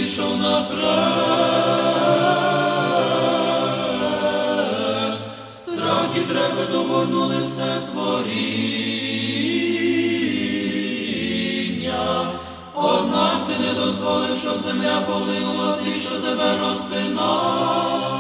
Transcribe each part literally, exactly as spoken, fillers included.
вийшов на хрест, страх і трепет обгорнули все створіння. Однак ти не дозволив, щоб земля полинула тих, що тебе розпинав.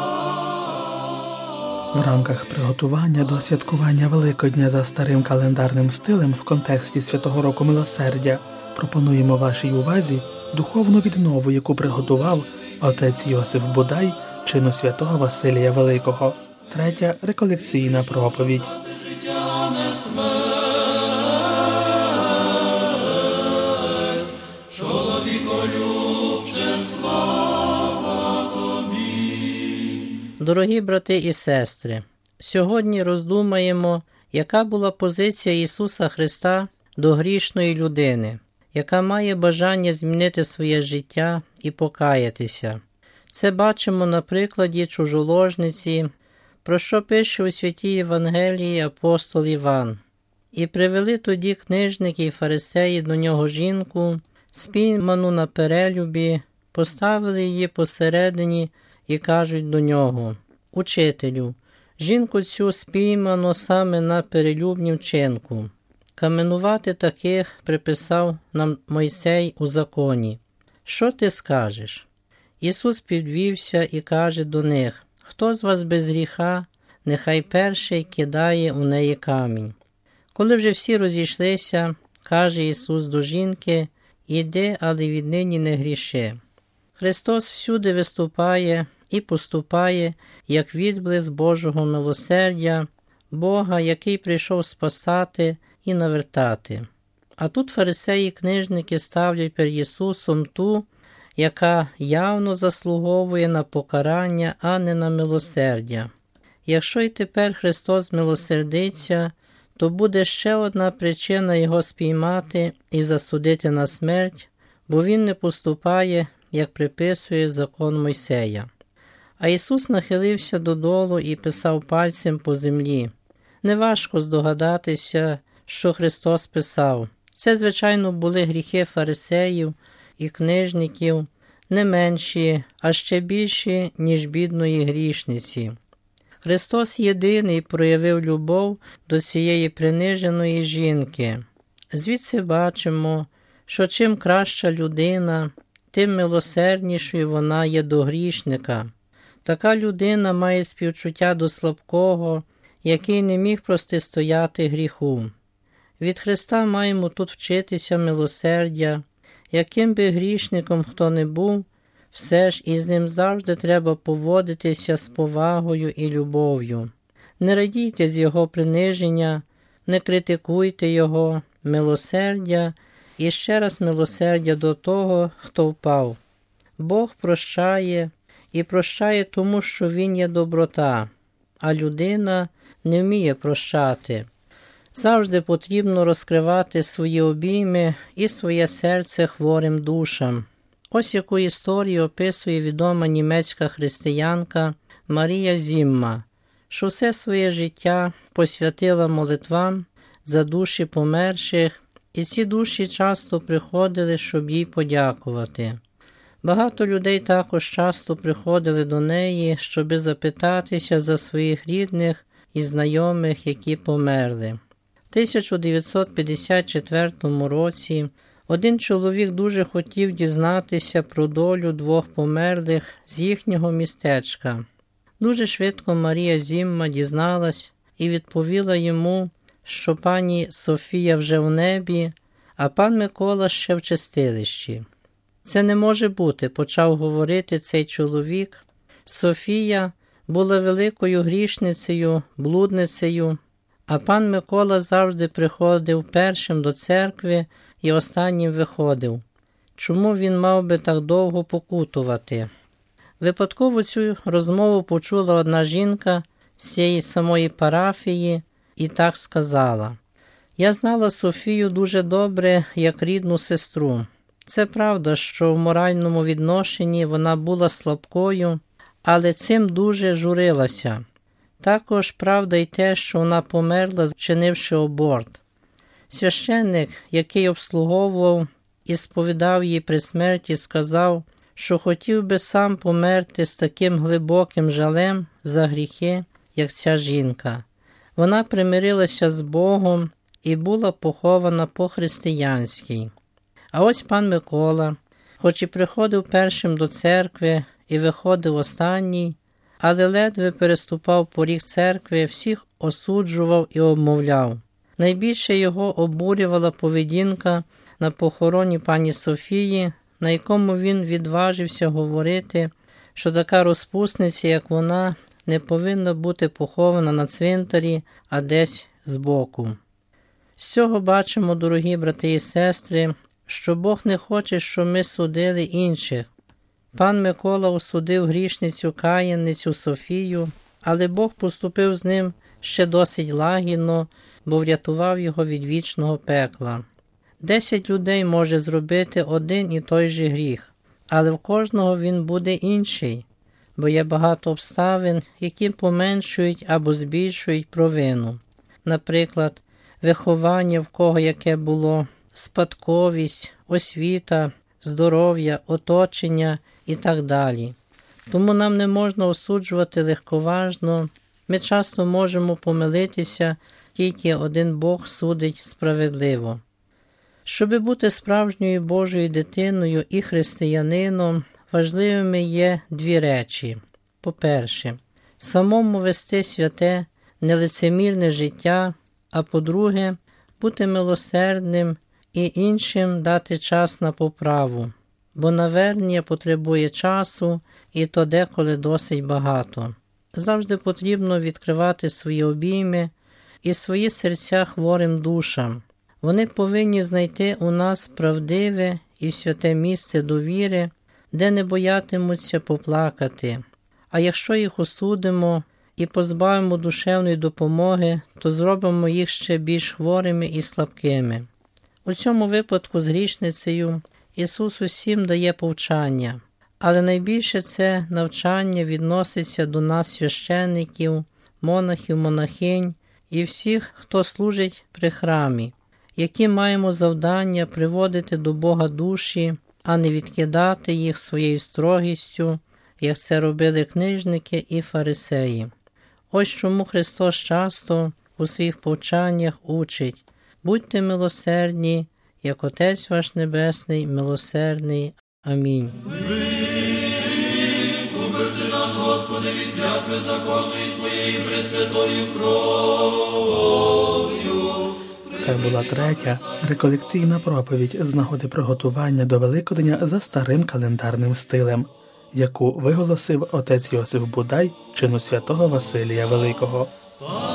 В рамках приготування до святкування Великодня за старим календарним стилем в контексті Святого Року Милосердя пропонуємо вашій увазі духовну віднову, яку приготував отець Йосиф Будай чину святого Василія Великого. Третя реколекційна проповідь. Дорогі брати і сестри, сьогодні роздумаємо, яка була позиція Ісуса Христа до грішної людини, яка має бажання змінити своє життя і покаятися. Це бачимо на прикладі чужоложниці, про що пише у святій Євангелії апостол Іван. «І привели тоді книжники і фарисеї до нього жінку, спійману на перелюбі, поставили її посередині і кажуть до нього: Учителю, жінку цю спіймано саме на перелюбній вчинку. Каменувати таких приписав нам Мойсей у законі. Що ти скажеш?» Ісус підвівся і каже до них: «Хто з вас без гріха, нехай перший кидає у неї камінь». Коли вже всі розійшлися, каже Ісус до жінки: «Іди, але віднині не гріши». Христос всюди виступає і поступає, як відблиск Божого милосердя, Бога, який прийшов спасати і навертати. А тут фарисеї-книжники ставлять перед Ісусом ту, яка явно заслуговує на покарання, а не на милосердя. Якщо й тепер Христос милосердиться, то буде ще одна причина Його спіймати і засудити на смерть, бо Він не поступає, як приписує закон Мойсея. А Ісус нахилився додолу і писав пальцем по землі. Неважко здогадатися, що Христос писав. Це, звичайно, були гріхи фарисеїв і книжників, не менші, а ще більші, ніж бідної грішниці. Христос єдиний проявив любов до цієї приниженої жінки. Звідси бачимо, що чим краща людина, тим милосерднішою вона є до грішника. Така людина має співчуття до слабкого, який не міг протистояти гріху. Від Христа маємо тут вчитися милосердя. Яким би грішником хто не був, все ж із ним завжди треба поводитися з повагою і любов'ю. Не радійте з його приниження, не критикуйте його, милосердя і ще раз милосердя до того, хто впав. Бог прощає, і прощає тому, що Він є доброта, а людина не вміє прощати. Завжди потрібно розкривати свої обійми і своє серце хворим душам. Ось яку історію описує відома німецька християнка Марія Зімма, що все своє життя посвятила молитвам за душі померших, і ці душі часто приходили, щоб їй подякувати. Багато людей також часто приходили до неї, щоби запитатися за своїх рідних і знайомих, які померли. В тисяча дев'ятсот п'ятдесят четвертому році один чоловік дуже хотів дізнатися про долю двох померлих з їхнього містечка. Дуже швидко Марія Зімма дізналась і відповіла йому, що пані Софія вже в небі, а пан Микола ще в чистилищі. «Це не може бути», – почав говорити цей чоловік. «Софія була великою грішницею, блудницею, а пан Микола завжди приходив першим до церкви і останнім виходив. Чому він мав би так довго покутувати?» Випадково цю розмову почула одна жінка з цієї самої парафії і так сказала: «Я знала Софію дуже добре, як рідну сестру. Це правда, що в моральному відношенні вона була слабкою, але цим дуже журилася. Також правда й те, що вона померла, вчинивши аборт. Священник, який обслуговував і сповідав її при смерті, сказав, що хотів би сам померти з таким глибоким жалем за гріхи, як ця жінка. Вона примирилася з Богом і була похована по-християнськи. А ось пан Микола, хоч і приходив першим до церкви і виходив останній, але ледве переступав поріг церкви, всіх осуджував і обмовляв. Найбільше його обурювала поведінка на похороні пані Софії, на якому він відважився говорити, що така розпусниця, як вона, не повинна бути похована на цвинтарі, а десь збоку. З цього бачимо, дорогі брати і сестри, що Бог не хоче, щоб ми судили інших. Пан Микола осудив грішницю каянницю Софію, але Бог поступив з ним ще досить лагідно, бо врятував його від вічного пекла. Десять людей може зробити один і той же гріх, але в кожного він буде інший, бо є багато обставин, які поменшують або збільшують провину. Наприклад, виховання, в кого яке було, спадковість, освіта, здоров'я, оточення і так далі. Тому нам не можна осуджувати легковажно, ми часто можемо помилитися, тільки один Бог судить справедливо. Щоби бути справжньою Божою дитиною і християнином, важливими є дві речі. По-перше, самому вести святе, нелицемірне життя, а по-друге, бути милосердним і іншим дати час на поправу, бо навернення потребує часу, і то деколи досить багато. Завжди потрібно відкривати свої обійми і свої серця хворим душам. Вони повинні знайти у нас правдиве і святе місце довіри, де не боятимуться поплакати. А якщо їх осудимо і позбавимо душевної допомоги, то зробимо їх ще більш хворими і слабкими. У цьому випадку з грішницею Ісус усім дає повчання, але найбільше це навчання відноситься до нас священників, монахів, монахинь і всіх, хто служить при храмі, які маємо завдання приводити до Бога душі, а не відкидати їх своєю строгістю, як це робили книжники і фарисеї. Ось чому Христос часто у своїх повчаннях учить: будьте милосердні, як Отець ваш Небесний милосердний. Амінь. Викупи нас, Господи, від клятви законної Твоєї пресвятою кров'ю. Це була третя реколекційна проповідь з нагоди приготування до Великодня за старим календарним стилем, яку виголосив отець Йосиф Будай чину святого Василія Великого.